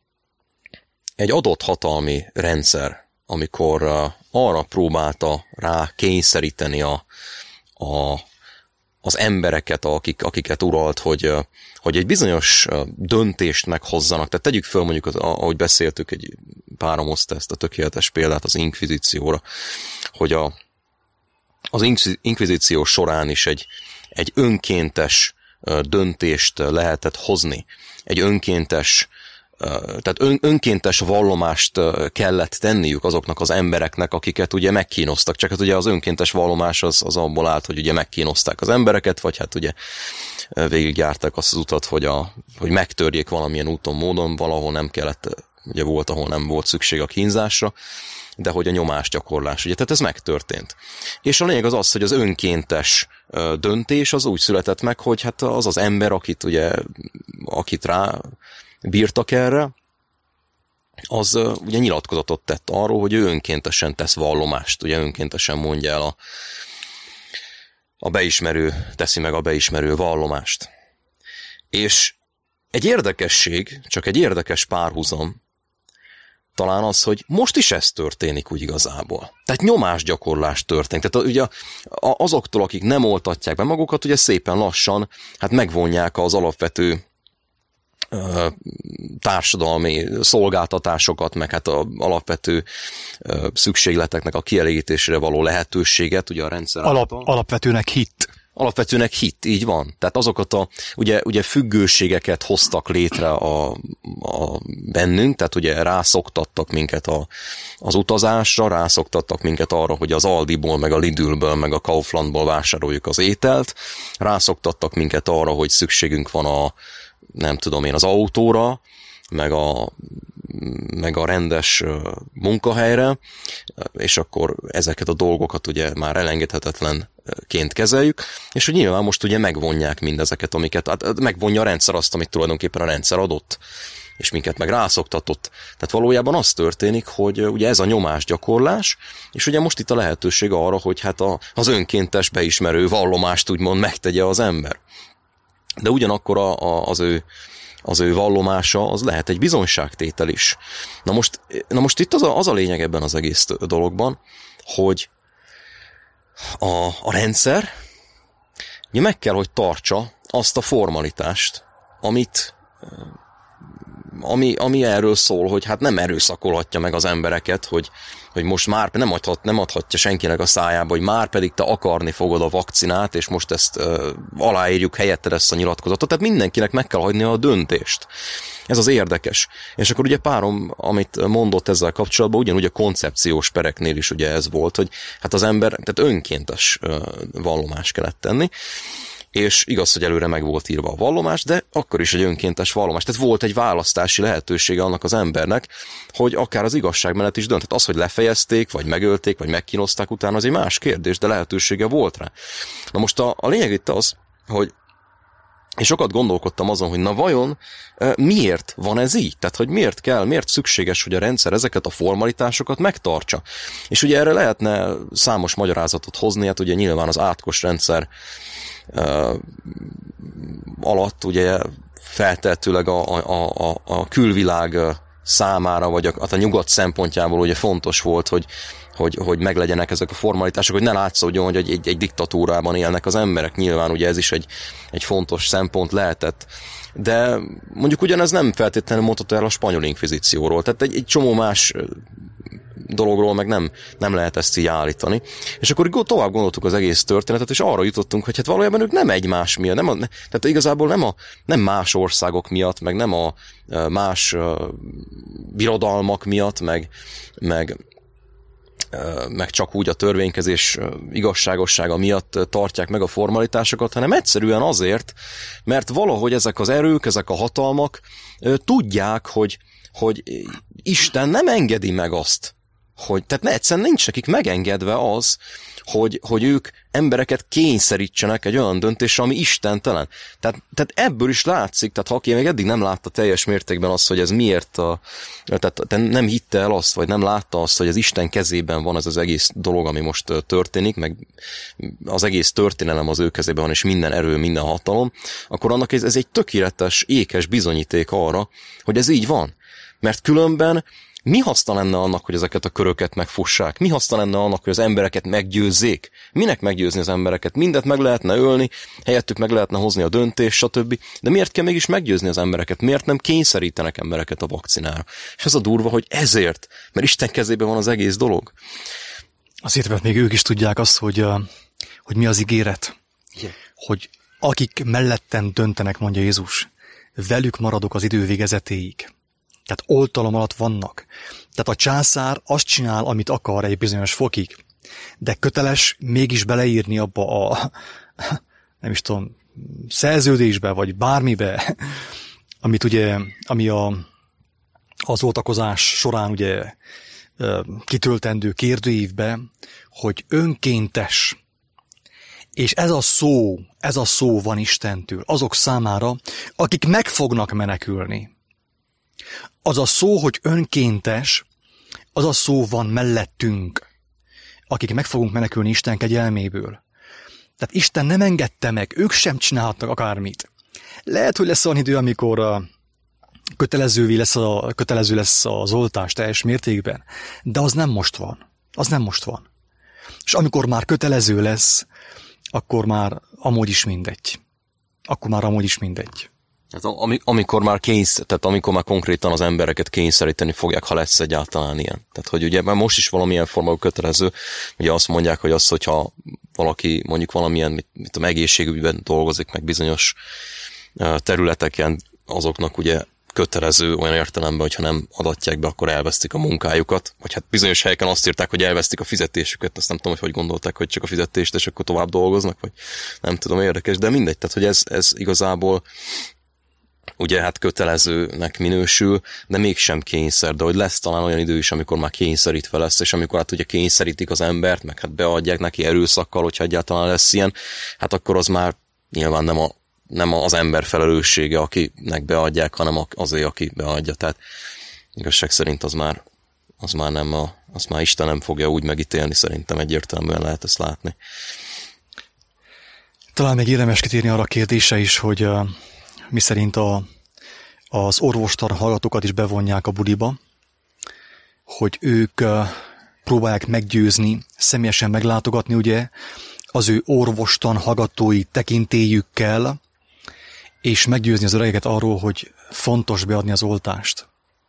egy adott hatalmi rendszer, amikor arra próbálta rá kényszeríteni a, a, az embereket, akik, akiket uralt, hogy, hogy egy bizonyos döntést meghozzanak. Tehát tegyük föl mondjuk, az, ahogy beszéltük, egy párom hozta ezt a tökéletes példát az inkvizícióra, hogy a, az inkvizíció során is egy, egy önkéntes döntést lehetett hozni. Egy önkéntes Tehát ön, önkéntes vallomást kellett tenniük azoknak az embereknek, akiket ugye megkínoztak. Csak hát ugye az önkéntes vallomás az, az abból állt, hogy ugye megkínozták az embereket, vagy hát ugye végigjárták azt az utat, hogy, a, hogy megtörjék valamilyen úton, módon, valahol nem kellett, ugye volt, ahol nem volt szükség a kínzásra, de hogy a nyomásgyakorlás, ugye, tehát ez megtörtént. És a lényeg az az, hogy az önkéntes döntés az úgy született meg, hogy hát az az ember, akit ugye, akit rá bírtak erre, az uh, ugye nyilatkozatot tett arról, hogy ő önkéntesen tesz vallomást, ugye önkéntesen mondja el a, a beismerő, teszi meg a beismerő vallomást. És egy érdekesség, csak egy érdekes párhuzam, talán az, hogy most is ez történik úgy igazából. Tehát nyomásgyakorlás történik. Tehát ugye azoktól, akik nem oltatják be magukat, ugye szépen lassan hát megvonják az alapvető társadalmi szolgáltatásokat, meg hát a alapvető szükségleteknek a kielégítésére való lehetőséget, ugye a rendszer
Alap, alapvetőnek hit.
Alapvetőnek hit, így van. Tehát azokat a ugye, ugye függőségeket hoztak létre a, a bennünk, tehát ugye rászoktattak minket a, az utazásra, rászoktattak minket arra, hogy az Aldiból, meg a Lidlből, meg a Kauflandból vásároljuk az ételt, rászoktattak minket arra, hogy szükségünk van a nem tudom én, az autóra, meg a, meg a rendes munkahelyre, és akkor ezeket a dolgokat ugye már elengedhetetlenként kezeljük, és hogy nyilván most ugye megvonják mindezeket, amiket, hát megvonja a rendszer azt, amit tulajdonképpen a rendszer adott, és minket meg rászoktatott. Tehát valójában az történik, hogy ugye ez a nyomásgyakorlás, és ugye most itt a lehetőség arra, hogy hát a, az önkéntes beismerő vallomást úgymond megtegye az ember. De ugyanakkor a, a, az ő az ő vallomása, az lehet egy bizonyságtétel is. Na most, na most itt az a, az a lényeg ebben az egész dologban, hogy a, a rendszer meg kell, hogy tartsa azt a formalitást, amit ami, ami erről szól, hogy hát nem erőszakolhatja meg az embereket, hogy, hogy most már nem, adhat, nem adhatja senkinek a szájába, hogy már pedig te akarni fogod a vakcinát, és most ezt uh, aláírjuk helyetted ezt a nyilatkozatot. Tehát mindenkinek meg kell hagynia a döntést. Ez az érdekes. És akkor ugye párom, amit mondott ezzel kapcsolatban, ugyanúgy a koncepciós pereknél is ugye ez volt, hogy hát az ember, tehát önkéntes uh, vallomást kellett tenni, és igaz, hogy előre meg volt írva a vallomás, de akkor is egy önkéntes vallomás. Tehát volt egy választási lehetősége annak az embernek, hogy akár az igazság mellett is dönt. Tehát az, hogy lefejezték, vagy megölték, vagy megkínozták utána, az egy más kérdés, de lehetősége volt rá. Na most a, a lényeg itt az, hogy és sokat gondolkodtam azon, hogy na vajon miért van ez így? Tehát, hogy miért kell, miért szükséges, hogy a rendszer ezeket a formalitásokat megtartsa? És ugye erre lehetne számos magyarázatot hozni, hát ugye nyilván az átkos rendszer uh, alatt ugye feltehetőleg a, a, a, a külvilág számára, vagy a, a nyugat szempontjából ugye fontos volt, hogy Hogy, hogy meglegyenek ezek a formalitások, hogy ne látszódjon, hogy egy, egy, egy diktatúrában élnek az emberek. Nyilván ugye ez is egy, egy fontos szempont lehetett. De mondjuk ugyanez nem feltétlenül mondható el a spanyol inkvizícióról. Tehát egy, egy csomó más dologról meg nem, nem lehet ezt így állítani. És akkor tovább gondoltuk az egész történetet, és arra jutottunk, hogy hát valójában ők nem egymás miatt, nem a, tehát igazából nem, a, nem más országok miatt, meg nem a más birodalmak miatt, meg, meg meg csak úgy a törvénykezés igazságossága miatt tartják meg a formalitásokat, hanem egyszerűen azért, mert valahogy ezek az erők, ezek a hatalmak tudják, hogy, hogy Isten nem engedi meg azt, hogy, tehát ne, egyszerűen nincs nekik megengedve az, hogy, hogy ők embereket kényszerítsenek egy olyan döntésre, ami istentelen. Tehát, tehát ebből is látszik, tehát ha aki még eddig nem látta teljes mértékben azt, hogy ez miért, a, tehát, tehát nem hitte el azt, vagy nem látta azt, hogy az Isten kezében van ez az egész dolog, ami most történik, meg az egész történelem az ő kezében van, és minden erő, minden hatalom, akkor annak ez, ez egy tökéletes, ékes bizonyíték arra, hogy ez így van. Mert különben mi haszna lenne annak, hogy ezeket a köröket megfussák? Mi haszna lenne annak, hogy az embereket meggyőzzék? Minek meggyőzni az embereket? Mindet meg lehetne ölni, helyettük meg lehetne hozni a döntést, stb. De miért kell mégis meggyőzni az embereket? Miért nem kényszerítenek embereket a vakcinára? És ez a durva, hogy ezért, mert Isten kezében van az egész dolog.
Azért, mert még ők is tudják azt, hogy, hogy mi az ígéret. Yeah. Hogy akik melletten döntenek, mondja Jézus, velük maradok az idő végezetéig. Tehát oltalom alatt vannak. Tehát a császár azt csinál, amit akar egy bizonyos fokig, de köteles mégis beleírni abba a, nem is tudom, szerződésbe, vagy bármibe, amit ugye, ami a, az oltakozás során ugye kitöltendő kérdőívbe, hogy önkéntes. És ez a szó, ez a szó van Istentől azok számára, akik meg fognak menekülni. Az a szó, hogy önkéntes, az a szó van mellettünk, akik meg fogunk menekülni Isten kegyelméből. Tehát Isten nem engedte meg, ők sem csinálhatnak akármit. Lehet, hogy lesz olyan idő, amikor a kötelezővé lesz, a, kötelező lesz az oltás teljes mértékben, de az nem most van. Az nem most van. És amikor már kötelező lesz, akkor már amúgy is mindegy. Akkor már amúgy is mindegy.
Tehát amikor már kényszer, tehát amikor már konkrétan az embereket kényszeríteni fogják, ha lesz egyáltalán ilyen. Tehát, hogy ugye már most is valamilyen formában kötelező, ugye azt mondják, hogy az, hogyha valaki mondjuk valamilyen, mit, mit a egészségügyben dolgozik, meg bizonyos területeken, azoknak ugye kötelező olyan értelemben, hogyha nem adatják be, akkor elvesztik a munkájukat. Vagy hát bizonyos helyeken azt írták, hogy elvesztik a fizetésüket, azt nem tudom, hogy hogy gondolták, hogy csak a fizetést, és akkor tovább dolgoznak, vagy nem tudom, érdekes, de mindegy. Tehát, hogy ez, ez igazából ugye hát kötelezőnek minősül, de mégsem kényszer, de hogy lesz talán olyan idő is, amikor már kényszerítve lesz, és amikor hát ugye kényszerítik az embert, meg hát beadják neki erőszakkal, hogyha egyáltalán lesz ilyen, hát akkor az már nyilván nem, a, nem az ember felelőssége, akinek beadják, hanem azért, aki beadja. Tehát igazság szerint az már, az már nem a, az már Isten nem fogja úgy megítélni, szerintem egyértelműen lehet ezt látni.
Talán még érdemes kitérni arra a kérdése is, hogy uh, mi szerint a, az orvostan hallgatókat is bevonják a budiba, hogy ők uh, próbálják meggyőzni, személyesen meglátogatni ugye az ő orvostan hallgatói tekintélyükkel, és meggyőzni az öregeket arról, hogy fontos beadni az oltást.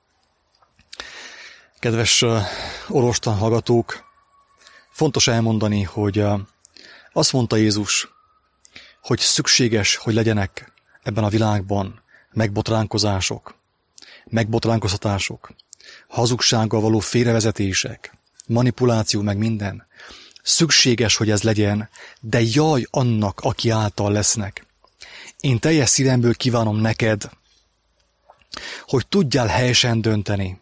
Kedves uh, orvostan hallgatók, fontos elmondani, hogy uh, azt mondta Jézus, hogy szükséges, hogy legyenek ebben a világban megbotránkozások, megbotránkoztatások, hazugsággal való félrevezetések, manipuláció, meg minden. Szükséges, hogy ez legyen, de jaj annak, aki által lesznek. Én teljes szívemből kívánom neked, hogy tudjál helyesen dönteni.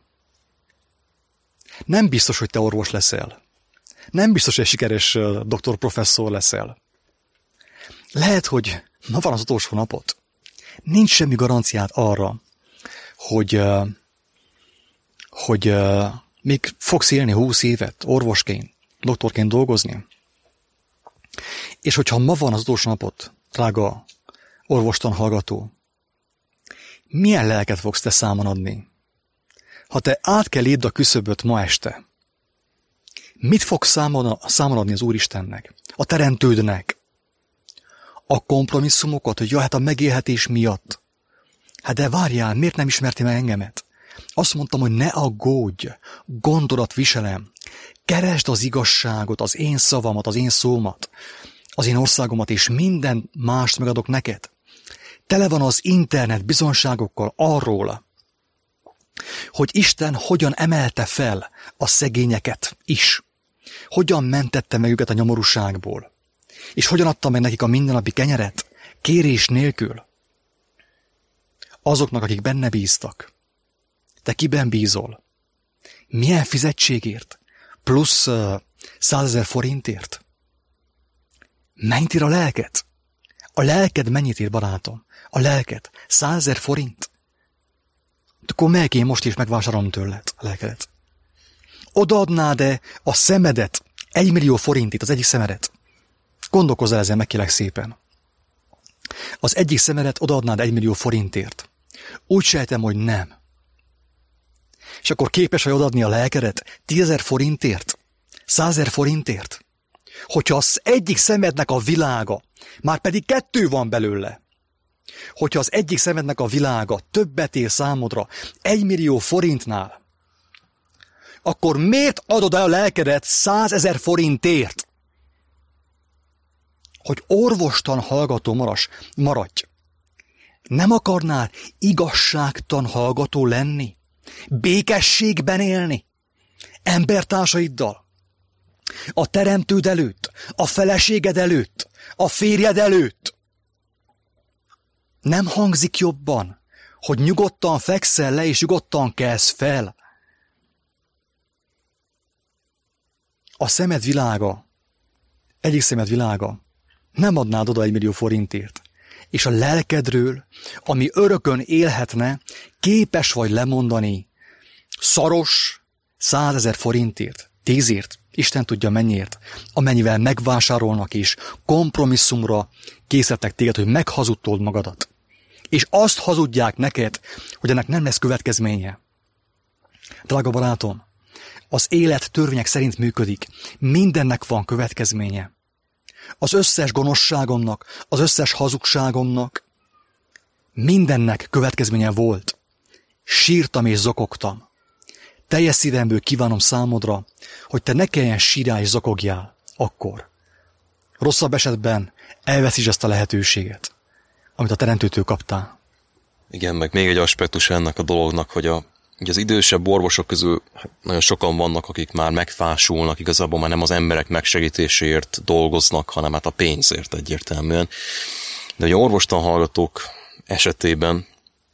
Nem biztos, hogy te orvos leszel. Nem biztos, hogy sikeres doktor professzor leszel. Lehet, hogy ma van az utolsó napot. Nincs semmi garanciát arra, hogy, hogy még fogsz élni húsz évet orvosként, doktorként dolgozni. És hogyha ma van az utolsó napot, drága orvostan hallgató, milyen lelket fogsz te számon adni? Ha te át kell lépd a küszöböt ma este, mit fogsz számon, számon adni az Úristennek, a Teremtődnek? A kompromisszumokat, hogy ja, hát a megélhetés miatt. Hát de várjál, miért nem ismerti meg engemet? Azt mondtam, hogy ne aggódj, gondolat viselem. Keresd az igazságot, az én szavamat, az én szómat, az én országomat, és minden mást megadok neked. Tele van az internet bizonságokkal arról, hogy Isten hogyan emelte fel a szegényeket is. Hogyan mentette meg őket a nyomorúságból. És hogyan adta meg nekik a mindennapi kenyeret, kérés nélkül? Azoknak, akik benne bíztak. Te kiben bízol? Milyen fizetségért? Plusz uh, százezer forintért? Mennyit ír a lelked? A lelked mennyit ír, barátom? A lelked? Százezer forint? Akkor melyik én most is megvásárolom tőled a lelkedet? Odaadnád-e a szemedet, egymillió forintit, az egyik szemedet? Gondolkozz el ezen, megkérlek szépen. Az egyik szemedet odaadnád egymillió forintért. Úgy sejtem, hogy nem. És akkor képes vagy odaadni a lelkedet tízezer forintért? Százezer forintért? Hogyha az egyik szemednek a világa, már pedig kettő van belőle, hogyha az egyik szemednek a világa többet ér számodra egymillió forintnál, akkor miért adod el a lelkedet százezer forintért? Hogy orvostan hallgató maras, maradj. Nem akarnál igazságtan hallgató lenni? Békességben élni? Embertársaiddal? A teremtőd előtt? A feleséged előtt? A férjed előtt? Nem hangzik jobban, hogy nyugodtan fekszel le, és nyugodtan kelsz fel? A szemed világa, egyik szemed világa, nem adnád oda egy millió forintért. És a lelkedről, ami örökön élhetne, képes vagy lemondani szaros százezer forintért, tízért, Isten tudja mennyiért, amennyivel megvásárolnak és kompromisszumra készítettek téged, hogy meghazudtold magadat. És azt hazudják neked, hogy ennek nem lesz következménye. Drága barátom, az élet törvények szerint működik. Mindennek van következménye. Az összes gonoszságomnak, az összes hazugságomnak mindennek következménye volt. Sírtam és zokogtam. Teljes szívemből kívánom számodra, hogy te ne kelljen sírjál és zokogjál akkor. Rosszabb esetben elveszítsd ezt a lehetőséget, amit a Teremtőtől kaptál.
Igen, meg még egy aspektus ennek a dolognak, hogy a, ugye az idősebb orvosok közül nagyon sokan vannak, akik már megfásulnak, igazából már nem az emberek megsegítéséért dolgoznak, hanem hát a pénzért egyértelműen. De ugye orvostan hallgatók esetében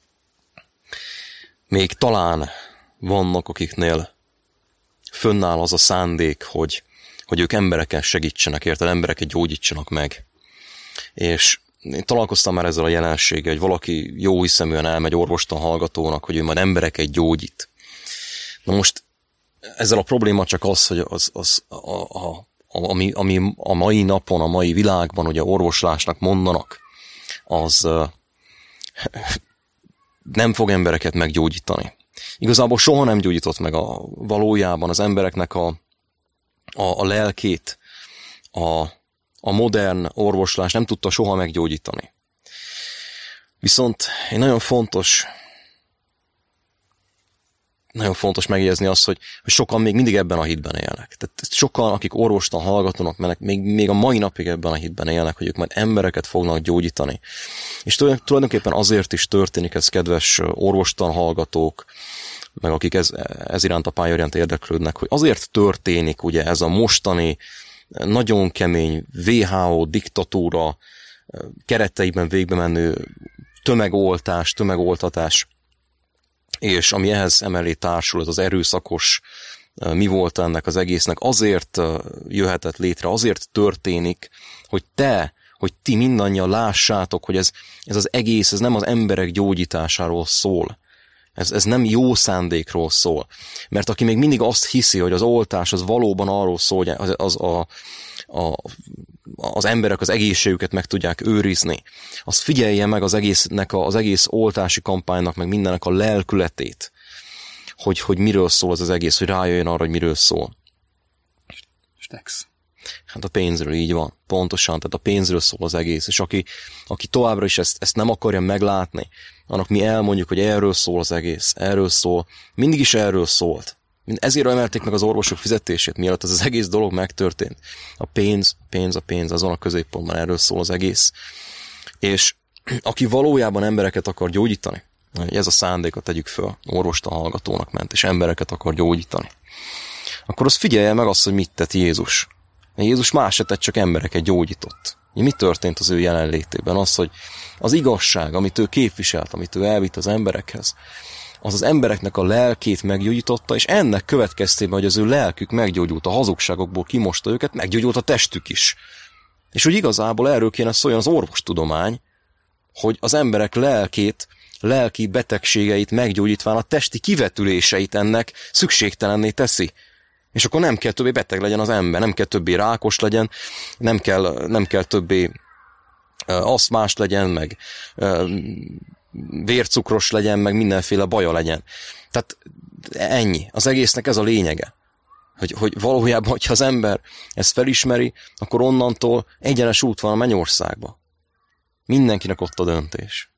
még talán vannak, akiknél fönnáll az a szándék, hogy, hogy ők embereken segítsenek, érted, embereket gyógyítsanak meg. És én találkoztam már ezzel a jelenséggel, hogy valaki jó hiszeműen elmegy orvostan hallgatónak, hogy ő majd embereket gyógyít. Na most ezzel a probléma csak az, hogy az, az, a, a, a, ami, ami a mai napon, a mai világban ugye orvoslásnak mondanak, az nem fog embereket meggyógyítani. Igazából soha nem gyógyított meg a, valójában az embereknek a, a, a lelkét, a, a modern orvoslás nem tudta soha meggyógyítani. Viszont egy nagyon fontos, nagyon fontos megjegyezni azt, hogy, hogy sokan még mindig ebben a hitben élnek. Tehát sokan, akik orvostan hallgatónak mennek, még, még a mai napig ebben a hitben élnek, hogy ők majd embereket fognak gyógyítani. És tulajdonképpen azért is történik ez, kedves orvostan hallgatók, meg akik ez, ez iránt a pálya iránt érdeklődnek, hogy azért történik ugye ez a mostani nagyon kemény vé há ó diktatúra kereteiben végbe menő tömegoltás, tömegoltatás, és ami ehhez emellé társul, ez az erőszakos mi volt ennek az egésznek, azért jöhetett létre, azért történik, hogy te, hogy ti mindannyian lássátok, hogy ez, ez az egész, ez nem az emberek gyógyításáról szól. Ez, ez nem jó szándékról szól. Mert aki még mindig azt hiszi, hogy az oltás az valóban arról szól, hogy az, az, a, a, az emberek az egészségüket meg tudják őrizni, az figyelje meg az egésznek, az egész oltási kampánynak, meg mindennek a lelkületét, hogy, hogy miről szól az az egész, hogy rájöjjön arra, hogy miről szól.
Stex.
Hát a pénzről így van, pontosan, tehát a pénzről szól az egész, és aki, aki továbbra is ezt, ezt nem akarja meglátni, annak mi elmondjuk, hogy erről szól az egész, erről szól, mindig is erről szólt. Ezért emelték meg az orvosok fizetését, mielőtt ez az egész dolog megtörtént. A pénz, pénz, a pénz, azon a középpontban erről szól az egész. És aki valójában embereket akar gyógyítani, ez a szándékot tegyük föl, orvostan hallgatónak ment, és embereket akar gyógyítani, akkor az figyelje meg azt, hogy mit tett Jézus. Jézus más se tett, csak embereket gyógyított. Mi történt az ő jelenlétében? Az, hogy az igazság, amit ő képviselt, amit ő elvitt az emberekhez, az az embereknek a lelkét meggyógyította, és ennek következtében, hogy az ő lelkük meggyógyult, a hazugságokból kimosta őket, meggyógyult a testük is. És hogy igazából erről kéne szóljon az orvostudomány, hogy az emberek lelkét, lelki betegségeit meggyógyítván a testi kivetüléseit ennek szükségtelenné teszi. És akkor nem kell többé beteg legyen az ember, nem kell többé rákos legyen, nem kell, nem kell többé asztmás legyen, meg vércukros legyen, meg mindenféle baja legyen. Tehát ennyi. Az egésznek ez a lényege. Hogy, hogy valójában, hogyha az ember ezt felismeri, akkor onnantól egyenes út van a mennyországba. Mindenkinek ott a döntés.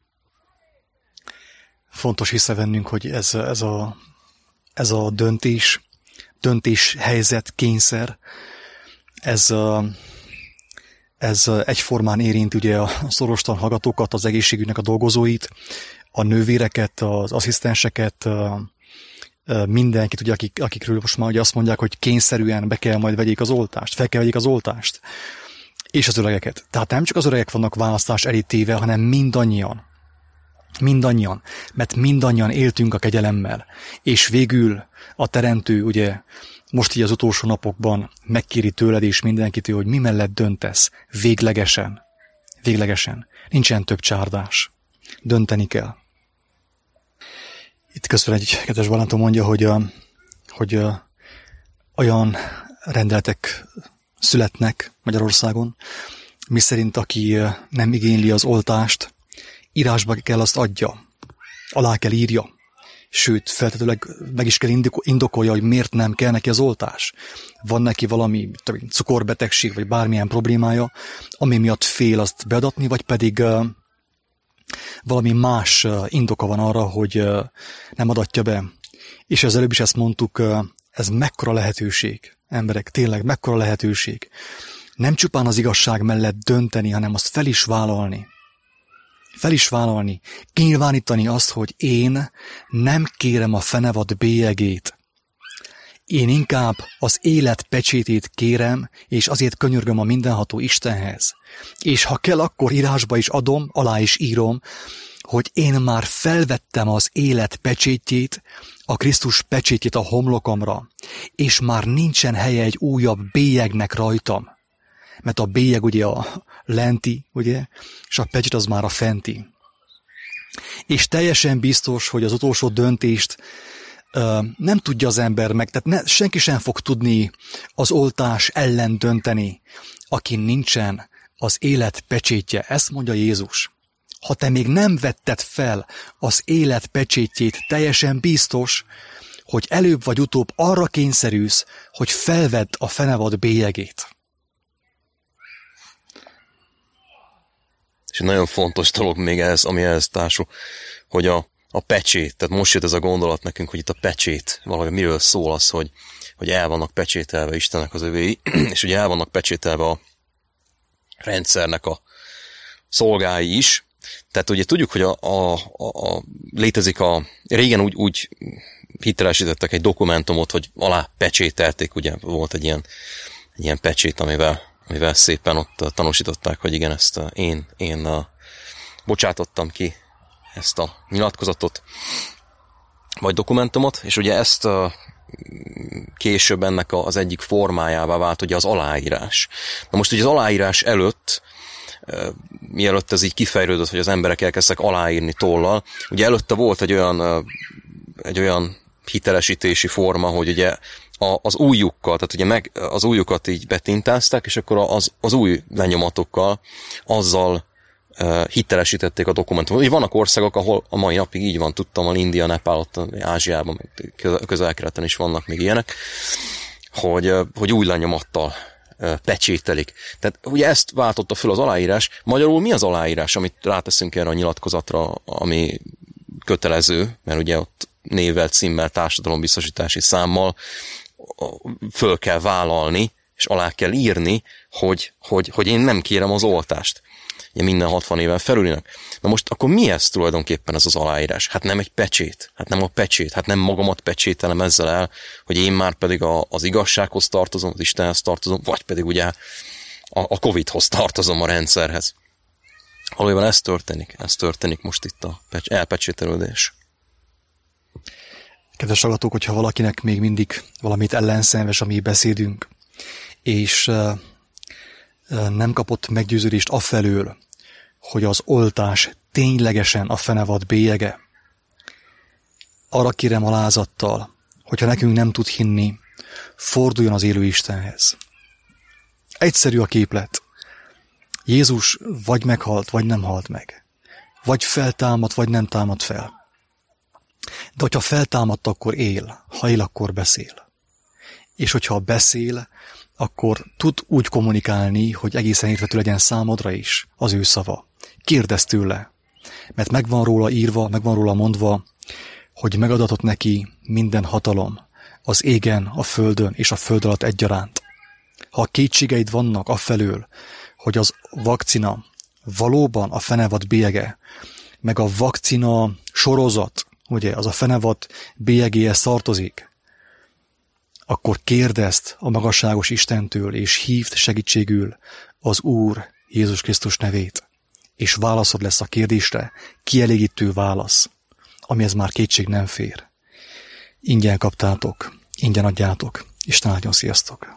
Fontos észrevennünk, hogy ez, ez, a, ez a döntés, döntés, helyzet, kényszer, ez, ez egyformán érint ugye a szorostan hallgatókat, az egészségügynek a dolgozóit, a nővéreket, az asszisztenseket, mindenkit, ugye, akik, akikről most már ugye azt mondják, hogy kényszerűen be kell majd vegyék az oltást, fel kell vegyék az oltást, és az öregeket. Tehát nem csak az öregek vannak választás elé téve, hanem mindannyian. Mindannyian, mert mindannyian éltünk a kegyelemmel, és végül a Teremtő, ugye, most így az utolsó napokban megkéri tőled és mindenkitől, hogy mi mellett döntesz, véglegesen, véglegesen, nincsen több csárdás, dönteni kell. Itt közben egy kedves barátom mondja, hogy, hogy olyan rendeletek születnek Magyarországon, miszerint aki nem igényli az oltást, írásba kell azt adja, alá kell írja, sőt, feltetőleg meg is kell indokolja, hogy miért nem kell neki az oltás. Van neki valami cukorbetegség, vagy bármilyen problémája, ami miatt fél azt beadatni, vagy pedig uh, valami más uh, indoka van arra, hogy uh, nem adatja be. És az előbb is ezt mondtuk, uh, ez mekkora lehetőség, emberek, tényleg mekkora lehetőség. Nem csupán az igazság mellett dönteni, hanem azt fel is vállalni. Fel is vállalni, kinyilvánítani azt, hogy én nem kérem a fenevad bélyegét. Én inkább az élet pecsétét kérem, és azért könyörgöm a mindenható Istenhez. És ha kell, akkor írásba is adom, alá is írom, hogy én már felvettem az élet pecsétjét, a Krisztus pecsétjét a homlokomra, és már nincsen helye egy újabb bélyegnek rajtam. Mert a bélyeg ugye a lenti, ugye, és a pecsét az már a fenti. És teljesen biztos, hogy az utolsó döntést uh, nem tudja az ember meg, tehát ne, senki sem fog tudni az oltás ellen dönteni, aki nincsen az élet pecsétje. Ezt mondja Jézus. Ha te még nem vetted fel az élet pecsétjét, teljesen biztos, hogy előbb vagy utóbb arra kényszerülsz, hogy felvedd a fenevad bélyegét.
És egy nagyon fontos dolog még ez, ami ehhez társul, hogy a, a pecsét, tehát most jött ez a gondolat nekünk, hogy itt a pecsét, valahogy miről szól az, hogy, hogy el vannak pecsételve Istennek az övéi, és ugye el vannak pecsételve a rendszernek a szolgái is. Tehát ugye tudjuk, hogy a, a, a, a, létezik a, régen úgy, úgy hitelesítettek egy dokumentumot, hogy alá pecsételték, ugye volt egy ilyen, egy ilyen pecsét, amivel amivel szépen ott tanúsították, hogy igen, ezt én, én uh, bocsátottam ki ezt a nyilatkozatot, vagy dokumentumot, és ugye ezt uh, később ennek az egyik formájává vált ugye az aláírás. Na most ugye az aláírás előtt, uh, mielőtt ez így kifejlődött, hogy az emberek elkezdtek aláírni tollal, ugye előtte volt egy olyan, uh, egy olyan hitelesítési forma, hogy ugye az ujjukkal, tehát ugye meg az ujjukat így betintázták, és akkor az, az új lenyomatokkal azzal uh, hitelesítették a dokumentumot. Ugye vannak országok, ahol a mai napig így van, tudtam, hogy India, Nepál, ott Ázsiában, meg közel-keleten is vannak még ilyenek, hogy, uh, hogy új lenyomattal uh, pecsételik. Tehát ugye ezt váltotta föl az aláírás. Magyarul mi az aláírás, amit ráteszünk erre a nyilatkozatra, ami kötelező, mert ugye ott névvel, címmel, társadalombiztosítási számmal föl kell vállalni, és alá kell írni, hogy, hogy, hogy én nem kérem az oltást. Ugye minden hatvan éven felülinek. Na most akkor mi ez tulajdonképpen ez az aláírás? Hát nem egy pecsét, hát nem a pecsét, hát nem magamat pecsételem ezzel el, hogy én már pedig a, az igazsághoz tartozom, az Istenhez tartozom, vagy pedig ugye a, a Covidhoz tartozom, a rendszerhez. Valójában ez történik, ez történik most itt a elpecsételődés.
Kedves hallgatók, hogyha valakinek még mindig valamit ellenszenves a mi beszédünk, és uh, uh, nem kapott meggyőződést afelől, hogy az oltás ténylegesen a fenevad bélyege, arra kérem alázattal, hogyha nekünk nem tud hinni, forduljon az élő Istenhez. Egyszerű a képlet. Jézus vagy meghalt, vagy nem halt meg. Vagy feltámad, vagy nem támad fel. De hogyha feltámadt, akkor él. Ha él, akkor beszél. És hogyha beszél, akkor tud úgy kommunikálni, hogy egészen érthető legyen számodra is az ő szava. Kérdezz tőle, mert megvan róla írva, megvan róla mondva, hogy megadatott neki minden hatalom az égen, a földön és a föld alatt egyaránt. Ha kétségeid vannak afelől, hogy az vakcina valóban a fenevad bélyege, meg a vakcina sorozat, ugye, az a fenevad bélyegéhez tartozik, akkor kérdezd a magasságos Istentől, és hívd segítségül az Úr Jézus Krisztus nevét, és válaszod lesz a kérdésre, kielégítő válasz, amihez már kétség nem fér. Ingyen kaptátok, ingyen adjátok. Isten áldjon, sziasztok!